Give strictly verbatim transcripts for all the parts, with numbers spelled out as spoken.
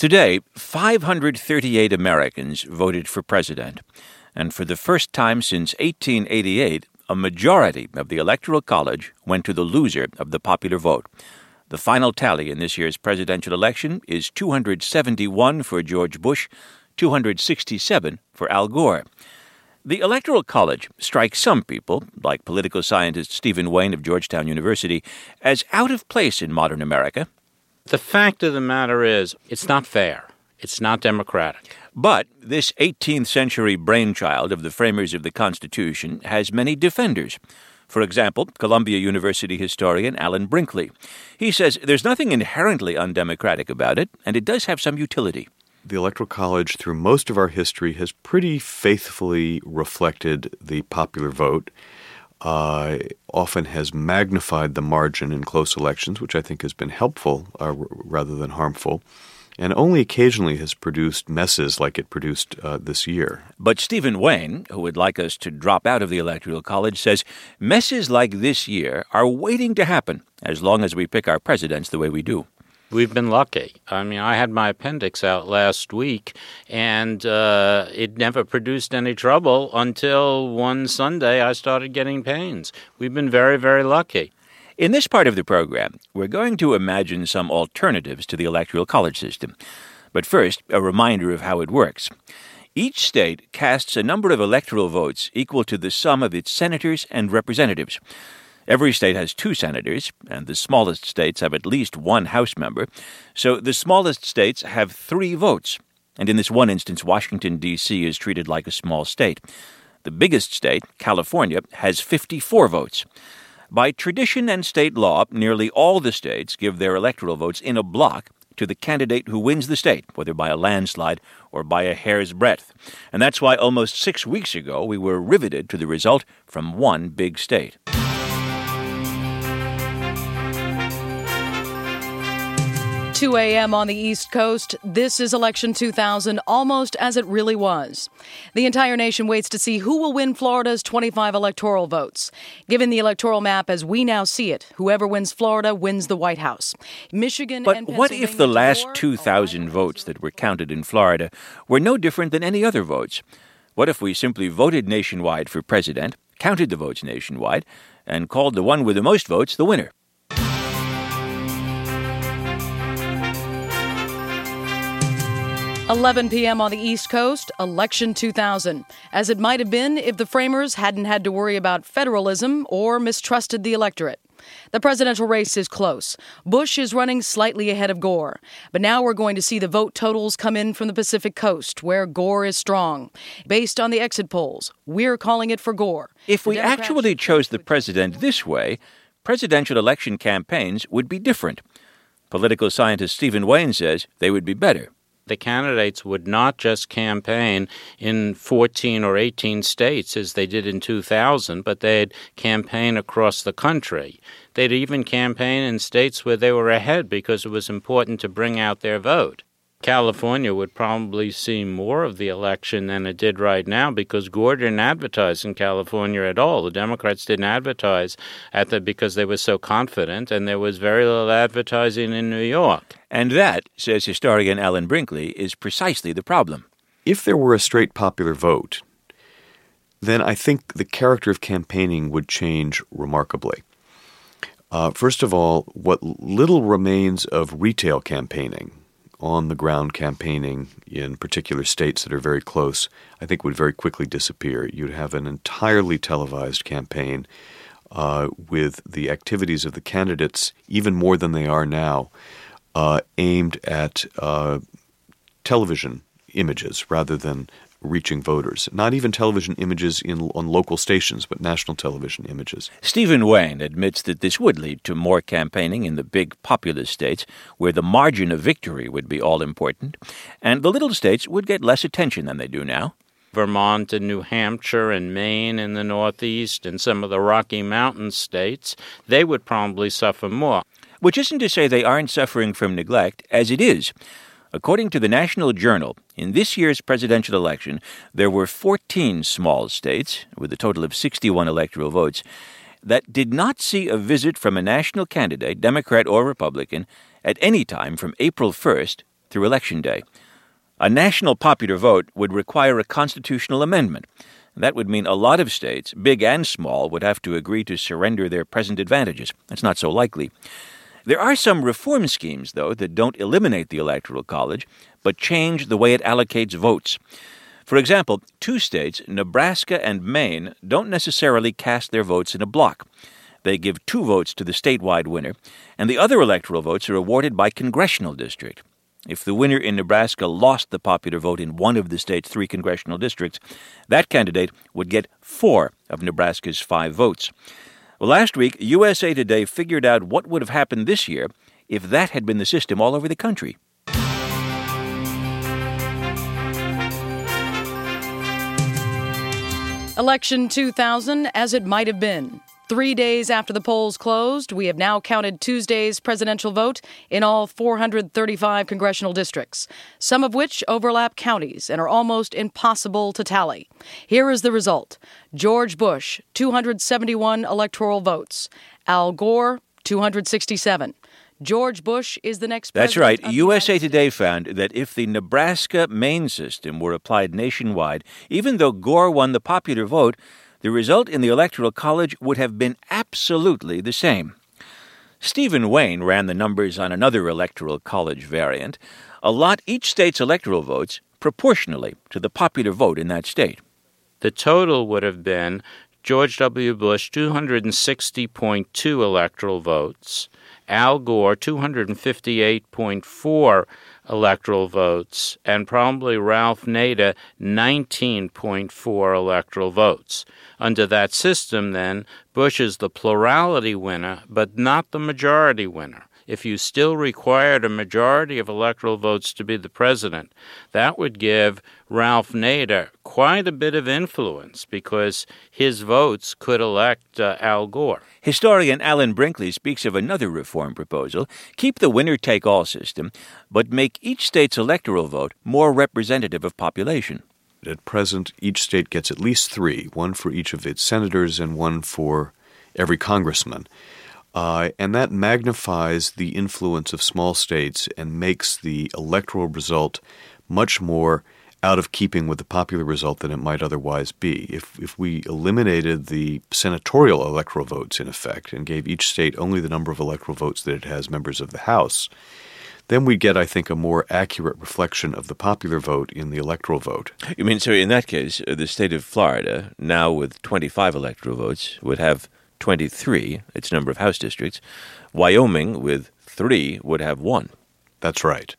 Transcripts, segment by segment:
Today, five hundred thirty-eight Americans voted for president. And for the first time since eighteen eighty-eight, a majority of the Electoral College went to the loser of the popular vote. The final tally in this year's presidential election is two hundred seventy-one for George Bush, two hundred sixty-seven for Al Gore. The Electoral College strikes some people, like political scientist Stephen Wayne of Georgetown University, as out of place in modern America. The fact of the matter is, it's not fair. It's not democratic. But this eighteenth century brainchild of the framers of the Constitution has many defenders. For example, Columbia University historian Alan Brinkley. He says there's nothing inherently undemocratic about it, and it does have some utility. The Electoral College, through most of our history, has pretty faithfully reflected the popular vote. Uh, often has magnified the margin in close elections, which I think has been helpful uh, r- rather than harmful, and only occasionally has produced messes like it produced uh, this year. But Stephen Wayne, who would like us to drop out of the Electoral College, says messes like this year are waiting to happen as long as we pick our presidents the way we do. We've been lucky. I mean, I had my appendix out last week, and uh, it never produced any trouble until one Sunday I started getting pains. We've been very, very lucky. In this part of the program, we're going to imagine some alternatives to the Electoral College system. But first, a reminder of how it works. Each state casts a number of electoral votes equal to the sum of its senators and representatives. Every state has two senators, and the smallest states have at least one House member, so the smallest states have three votes. And in this one instance, Washington, D C is treated like a small state. The biggest state, California, has fifty-four votes. By tradition and state law, nearly all the states give their electoral votes in a block to the candidate who wins the state, whether by a landslide or by a hair's breadth. And that's why almost six weeks ago we were riveted to the result from one big state. two a.m. on the East Coast. This is Election two thousand, almost as it really was. The entire nation waits to see who will win Florida's twenty-five electoral votes. Given the electoral map as we now see it, whoever wins Florida wins the White House. Michigan but and what if the last two thousand votes that were counted in Florida were no different than any other votes? What if we simply voted nationwide for president, counted the votes nationwide, and called the one with the most votes the winner? eleven p.m. on the East Coast, Election two thousand, as it might have been if the framers hadn't had to worry about federalism or mistrusted the electorate. The presidential race is close. Bush is running slightly ahead of Gore. But now we're going to see the vote totals come in from the Pacific Coast, where Gore is strong. Based on the exit polls, we're calling it for Gore. If we actually chose the president this way, presidential election campaigns would be different. Political scientist Stephen Wayne says they would be better. The candidates would not just campaign in fourteen or eighteen states as they did in two thousand, but they'd campaign across the country. They'd even campaign in states where they were ahead because it was important to bring out their vote. California would probably see more of the election than it did right now because Gore didn't advertise in California at all. The Democrats didn't advertise at the because they were so confident, and there was very little advertising in New York. And that, says historian Alan Brinkley, is precisely the problem. If there were a straight popular vote, then I think the character of campaigning would change remarkably. Uh, first of all, what little remains of retail campaigning, on-the-ground campaigning in particular states that are very close, I think would very quickly disappear. You'd have an entirely televised campaign uh, with the activities of the candidates, even more than they are now, uh, aimed at uh, television images rather than reaching voters. Not even television images in on local stations, but national television images. Stephen Wayne admits that this would lead to more campaigning in the big populous states, where the margin of victory would be all-important, and the little states would get less attention than they do now. Vermont and New Hampshire and Maine in the Northeast and some of the Rocky Mountain states, they would probably suffer more. Which isn't to say they aren't suffering from neglect, as it is. According to the National Journal, in this year's presidential election, there were fourteen small states, with a total of sixty-one electoral votes, that did not see a visit from a national candidate, Democrat or Republican, at any time from April first through Election Day. A national popular vote would require a constitutional amendment. That would mean a lot of states, big and small, would have to agree to surrender their present advantages. That's not so likely. There are some reform schemes, though, that don't eliminate the Electoral College, but change the way it allocates votes. For example, two states, Nebraska and Maine, don't necessarily cast their votes in a block. They give two votes to the statewide winner, and the other electoral votes are awarded by congressional district. If the winner in Nebraska lost the popular vote in one of the state's three congressional districts, that candidate would get four of Nebraska's five votes. Well, last week, U S A Today figured out what would have happened this year if that had been the system all over the country. Election two thousand as it might have been. Three days after the polls closed, we have now counted Tuesday's presidential vote in all four hundred thirty-five congressional districts, some of which overlap counties and are almost impossible to tally. Here is the result. George Bush, two hundred seventy-one electoral votes. Al Gore, two hundred sixty-seven. George Bush is the next president. That's right. U S A Today found that if the Nebraska-Maine system were applied nationwide, even though Gore won the popular vote, the result in the Electoral College would have been absolutely the same. Stephen Wayne ran the numbers on another Electoral College variant. Allot each state's electoral votes proportionally to the popular vote in that state. The total would have been George W. Bush, two hundred sixty point two electoral votes, Al Gore, two hundred fifty-eight point four electoral votes, and probably Ralph Nader, nineteen point four electoral votes. Under that system, then, Bush is the plurality winner, but not the majority winner. If you still required a majority of electoral votes to be the president, that would give Ralph Nader quite a bit of influence because his votes could elect uh, Al Gore. Historian Alan Brinkley speaks of another reform proposal: keep the winner-take-all system, but make each state's electoral vote more representative of population. At present, each state gets at least three, one for each of its senators and one for every congressman. Uh, and that magnifies the influence of small states and makes the electoral result much more out of keeping with the popular result than it might otherwise be. If if we eliminated the senatorial electoral votes, in effect, and gave each state only the number of electoral votes that it has members of the House, then we get, I think, a more accurate reflection of the popular vote in the electoral vote. You mean, so in that case, the state of Florida, now with twenty-five electoral votes, would have twenty-three, its number of House districts. Wyoming, with three, would have one. That's right.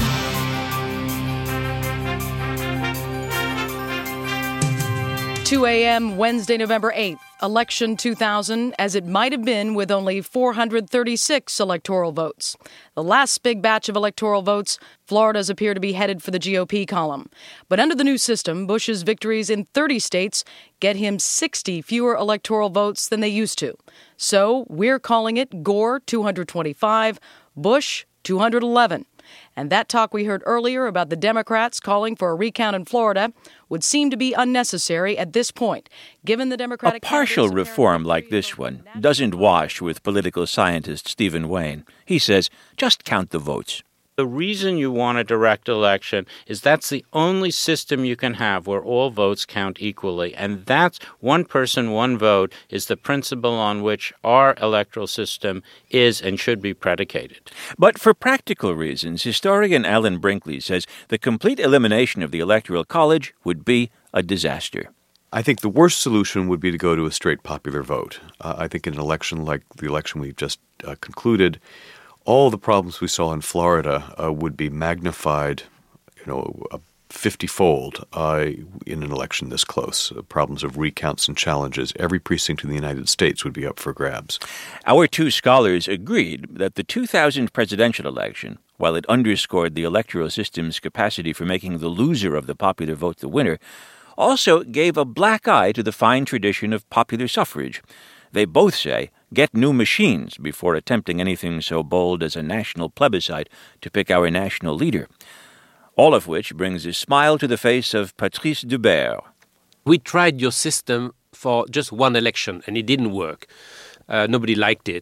two a.m. Wednesday, November eighth. Election two thousand as it might have been with only four hundred thirty-six electoral votes. The last big batch of electoral votes, Florida's appear to be headed for the G O P column. But under the new system, Bush's victories in thirty states get him sixty fewer electoral votes than they used to. So we're calling it Gore two hundred twenty-five, Bush two hundred eleven. And that talk we heard earlier about the Democrats calling for a recount in Florida would seem to be unnecessary at this point, given the Democratic... A partial reform like this one doesn't wash with political scientist Stephen Wayne. He says, just count the votes. The reason you want a direct election is that's the only system you can have where all votes count equally. And that's one person, one vote is the principle on which our electoral system is and should be predicated. But for practical reasons, historian Alan Brinkley says the complete elimination of the Electoral College would be a disaster. I think the worst solution would be to go to a straight popular vote. Uh, I think in an election like the election we've just uh, concluded, all the problems we saw in Florida uh, would be magnified, you know, uh, fifty-fold uh, in an election this close. Uh, problems of recounts and challenges. Every precinct in the United States would be up for grabs. Our two scholars agreed that the two thousand presidential election, while it underscored the electoral system's capacity for making the loser of the popular vote the winner, also gave a black eye to the fine tradition of popular suffrage. They both say, get new machines before attempting anything so bold as a national plebiscite to pick our national leader. All of which brings a smile to the face of Patrice Dubert. We tried your system for just one election, and it didn't work. Uh, nobody liked it.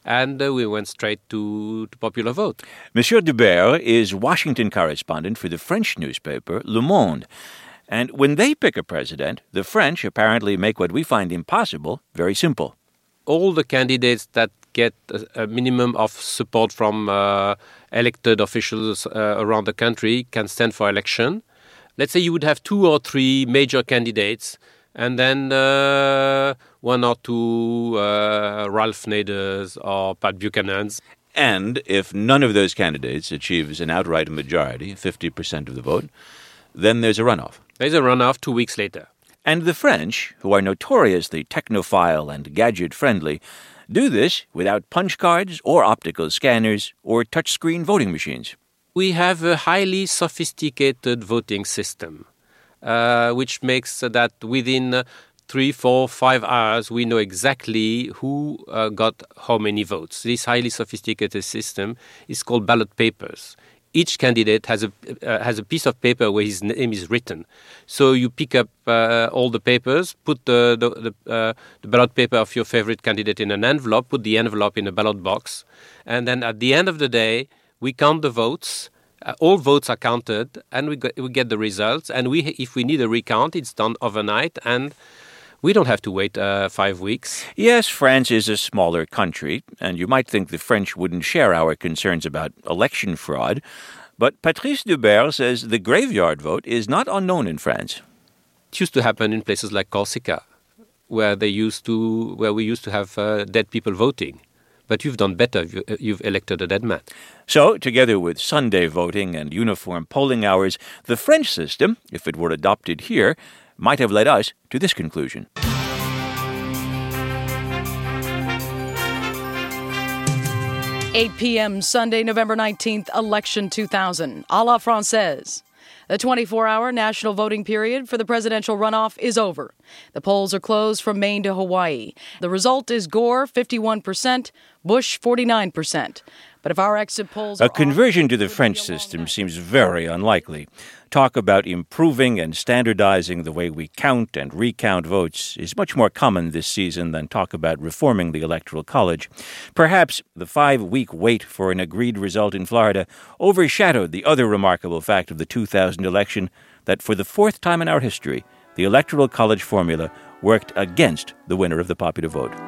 and uh, we went straight to, to popular vote. Monsieur Dubert is Washington correspondent for the French newspaper Le Monde. And when they pick a president, the French apparently make what we find impossible very simple. All the candidates that get a, a minimum of support from uh, elected officials uh, around the country can stand for election. Let's say you would have two or three major candidates, and then uh, one or two uh, Ralph Naders or Pat Buchanans. And if none of those candidates achieves an outright majority, fifty percent of the vote, then there's a runoff. There's a runoff two weeks later. And the French, who are notoriously technophile and gadget-friendly, do this without punch cards or optical scanners or touchscreen voting machines. We have a highly sophisticated voting system, uh, which makes that within three, four, five hours, we know exactly who uh, got how many votes. This highly sophisticated system is called ballot papers. Each candidate has a uh, has a piece of paper where his name is written. So you pick up uh, all the papers, put the the, the, uh, the ballot paper of your favorite candidate in an envelope, put the envelope in a ballot box, and then at the end of the day, we count the votes. Uh, all votes are counted, and we get, we get the results. And we, if we need a recount, it's done overnight, and we don't have to wait uh, five weeks. Yes, France is a smaller country, and you might think the French wouldn't share our concerns about election fraud. But Patrice Dubert says the graveyard vote is not unknown in France. It used to happen in places like Corsica, where they used to, where we used to have uh, dead people voting. But you've done better. You've elected a dead man. So, together with Sunday voting and uniform polling hours, the French system, if it were adopted here, might have led us to this conclusion. eight p.m. Sunday, November nineteenth, Election two thousand. A la Française. The twenty-four hour national voting period for the presidential runoff is over. The polls are closed from Maine to Hawaii. The result is Gore, fifty-one percent, Bush, forty-nine percent. But if our exit polls are A conversion off, to the French system seems very unlikely. Talk about improving and standardizing the way we count and recount votes is much more common this season than talk about reforming the Electoral College. Perhaps the five-week wait for an agreed result in Florida overshadowed the other remarkable fact of the two thousand election, that for the fourth time in our history, the Electoral College formula worked against the winner of the popular vote.